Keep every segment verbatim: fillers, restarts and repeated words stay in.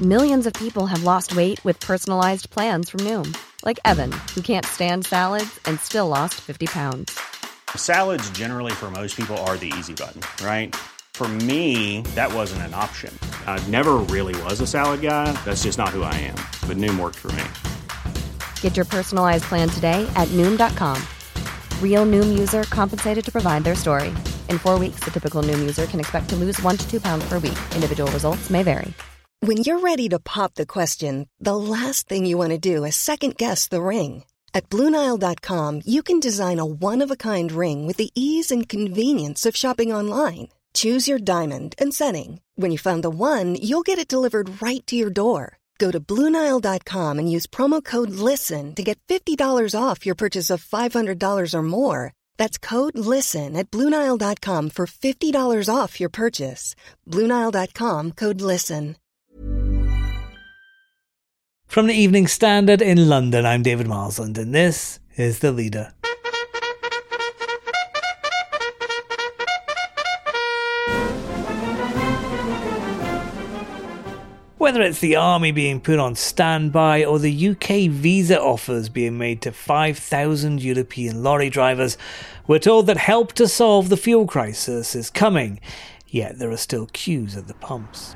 Millions of people have lost weight with personalized plans from Noom. Like Evan, who can't stand salads and still lost fifty pounds. Salads generally for most people are the easy button, right? For me, that wasn't an option. I never really was a salad guy. That's just not who I am. But Noom worked for me. Get your personalized plan today at Noom dot com. Real Noom user compensated to provide their story. In four weeks, the typical Noom user can expect to lose one to two pounds per week. Individual results may vary. When you're ready to pop the question, the last thing you want to do is second-guess the ring. At Blue Nile dot com, you can design a one-of-a-kind ring with the ease and convenience of shopping online. Choose your diamond and setting. When you find the one, you'll get it delivered right to your door. Go to Blue Nile dot com and use promo code LISTEN to get fifty dollars off your purchase of five hundred dollars or more. That's code LISTEN at Blue Nile dot com for fifty dollars off your purchase. Blue Nile dot com, code LISTEN. From the Evening Standard in London, I'm David Marsland, and this is The Leader. Whether it's the army being put on standby or the U K visa offers being made to five thousand European lorry drivers, we're told that help to solve the fuel crisis is coming, yet there are still queues at the pumps.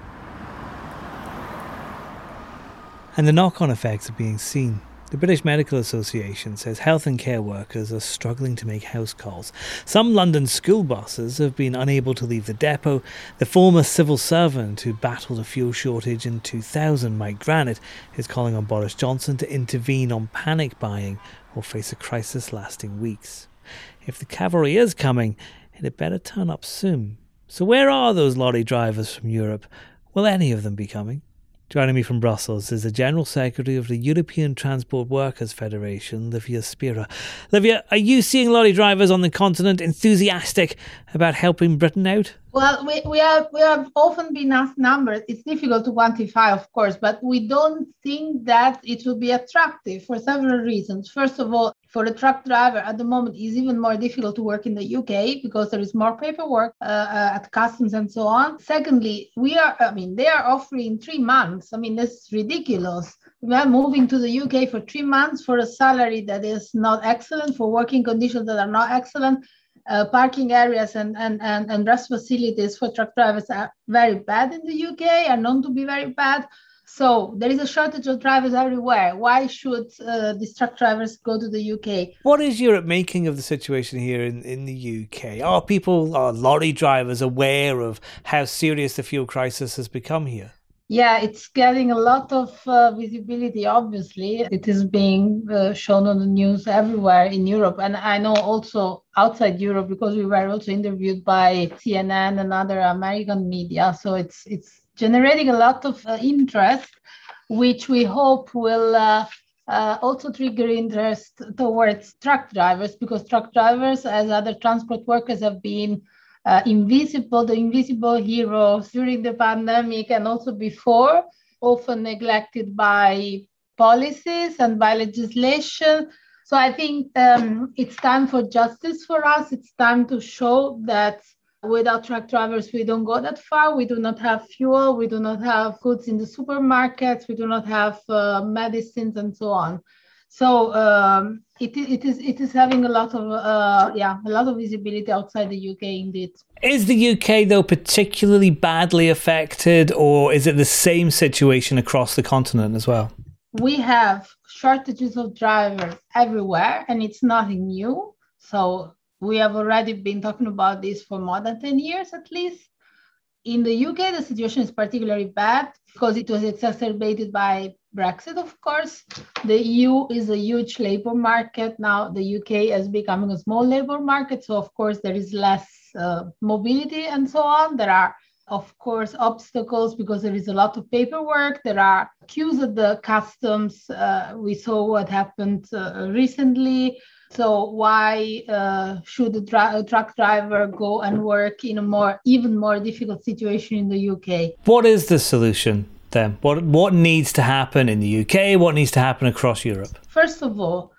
And the knock-on effects are being seen. The British Medical Association says health and care workers are struggling to make house calls. Some London school buses have been unable to leave the depot. The former civil servant who battled a fuel shortage in two thousand, Mike Granite, is calling on Boris Johnson to intervene on panic buying or face a crisis lasting weeks. If the cavalry is coming, it had better turn up soon. So where are those lorry drivers from Europe? Will any of them be coming? Joining me from Brussels is the General Secretary of the European Transport Workers Federation, Livia Spira. Livia, are you seeing lorry drivers on the continent enthusiastic about helping Britain out? Well, we, we have we have often been asked numbers. It's difficult to quantify, of course, but we don't think that it will be attractive for several reasons. First of all, for a truck driver at the moment, it's even more difficult to work in the U K because there is more paperwork uh, uh, at customs and so on. Secondly, we are, I mean, they are offering three months. I mean, this is ridiculous. We are moving to the U K for three months for a salary that is not excellent, for working conditions that are not excellent. Uh, parking areas and, and, and, and rest facilities for truck drivers are very bad in the U K, are known to be very bad. So there is a shortage of drivers everywhere. Why should uh, these truck drivers go to the U K? What is Europe making of the situation here in, in the U K? Are people, are lorry drivers aware of how serious the fuel crisis has become here? Yeah, it's getting a lot of uh, visibility, obviously. It is being uh, shown on the news everywhere in Europe. And I know also outside Europe, because we were also interviewed by C N N and other American media. So it's it's generating a lot of uh, interest, which we hope will uh, uh, also trigger interest towards truck drivers, because truck drivers, as other transport workers, have been Uh, invisible, the invisible heroes during the pandemic and also before, often neglected by policies and by legislation. So I think um, it's time for justice for us. It's time to show that without truck drivers, we don't go that far. We do not have fuel. We do not have goods in the supermarkets. We do not have uh, medicines and so on. So um, it, it is it is having a lot of uh, yeah a lot of visibility outside the U K indeed. Is the U K though particularly badly affected, or is it the same situation across the continent as well? We have shortages of drivers everywhere, and it's nothing new. So we have already been talking about this for more than ten years at least. In the U K, the situation is particularly bad because it was exacerbated by Brexit, of course. The E U is a huge labor market. Now the U K is becoming a small labor market. So, of course, there is less uh, mobility and so on. There are, of course, obstacles because there is a lot of paperwork. There are queues at the customs. Uh, we saw what happened uh, recently. So why uh, should a, dra- a truck driver go and work in a more, even more difficult situation in the U K? What is the solution then? What what needs to happen in the U K? What needs to happen across Europe? First of all,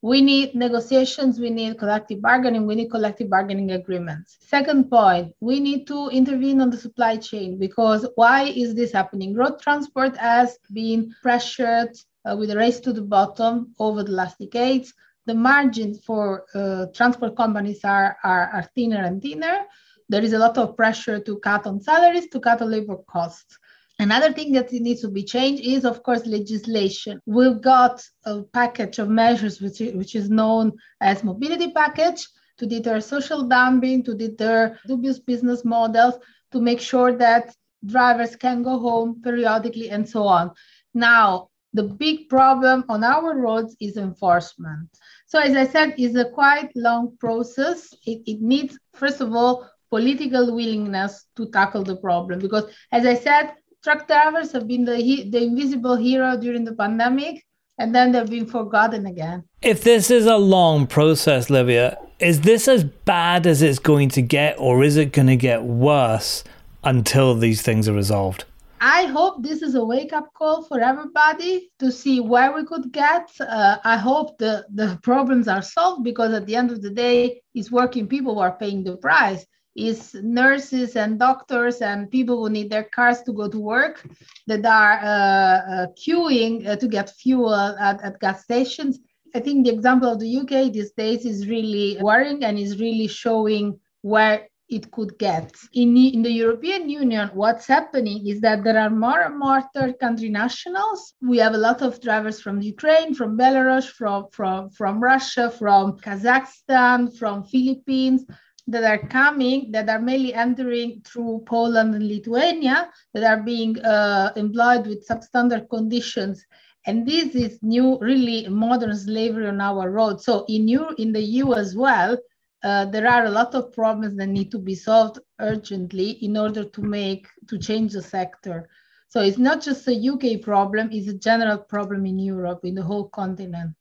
We need negotiations, we need collective bargaining, we need collective bargaining agreements. Second point, we need to intervene on the supply chain, because why is this happening? Road transport has been pressured uh, with a race to the bottom over the last decades. The margins for uh, transport companies are, are, are thinner and thinner. There is a lot of pressure to cut on salaries, to cut on labor costs. Another thing that needs to be changed is, of course, legislation. We've got a package of measures which, which is known as mobility package to deter social dumping, to deter dubious business models, to make sure that drivers can go home periodically and so on. Now, the big problem on our roads is enforcement. So as I said, it's a quite long process. It, it needs, first of all, political willingness to tackle the problem. Because as I said, truck drivers have been the, the invisible hero during the pandemic, and then they've been forgotten again. If this is a long process, Livia, is this as bad as it's going to get, or is it going to get worse until these things are resolved? I hope this is a wake-up call for everybody to see where we could get. Uh, I hope the, the problems are solved, because at the end of the day, it's working people who are paying the price. Is nurses and doctors and people who need their cars to go to work that are uh, uh, queuing uh, to get fuel at, at gas stations. I think the example of the U K these days is really worrying and is really showing where it could get. In, in the European Union, what's happening is that there are more and more third country nationals. We have a lot of drivers from Ukraine, from Belarus, from, from, from Russia, from Kazakhstan, from Philippines, that are coming, that are mainly entering through Poland and Lithuania, that are being uh, employed with substandard conditions. And this is new, really modern slavery on our roads. So in, you, in the E U as well, uh, there are a lot of problems that need to be solved urgently in order to make, to change the sector. So it's not just a U K problem, it's a general problem in Europe, in the whole continent.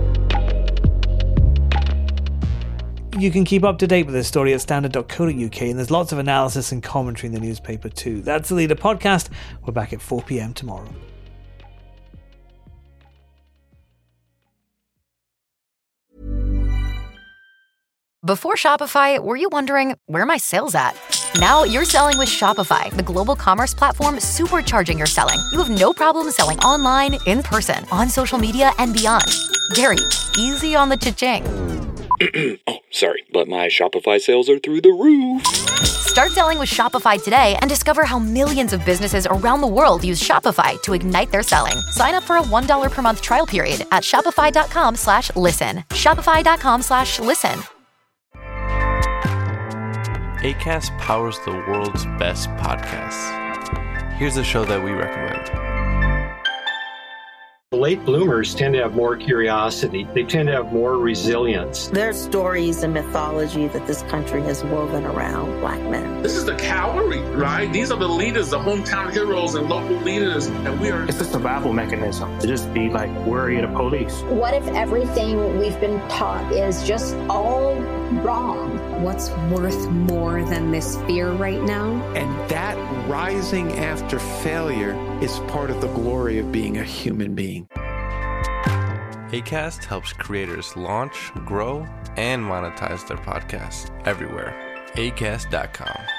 You can keep up to date with this story at standard dot co dot U K, and there's lots of analysis and commentary in the newspaper too. That's the Leader Podcast. We're back at four p.m. tomorrow. Before Shopify, were you wondering, where are my sales at? Now you're selling with Shopify, the global commerce platform supercharging your selling. You have no problem selling online, in person, on social media, and beyond. Gary, easy on the cha-ching. Oh, sorry, but my Shopify sales are through the roof. Start selling with Shopify today and discover how millions of businesses around the world use Shopify to ignite their selling. Sign up for a one dollar per month trial period at shopify.com slash listen. Shopify.com slash listen. Acast powers the world's best podcasts. Here's a show that we recommend. Late bloomers tend to have more curiosity. They tend to have more resilience. There are stories and mythology that this country has woven around Black men. This is the cavalry, right? These are the leaders, the hometown heroes and local leaders, and we are... It's a survival mechanism to just be like worried of police. What if everything we've been taught is just all wrong? What's worth more than this fear right now? And that rising after failure is part of the glory of being a human being. Acast helps creators launch, grow, and monetize their podcasts everywhere. acast dot com.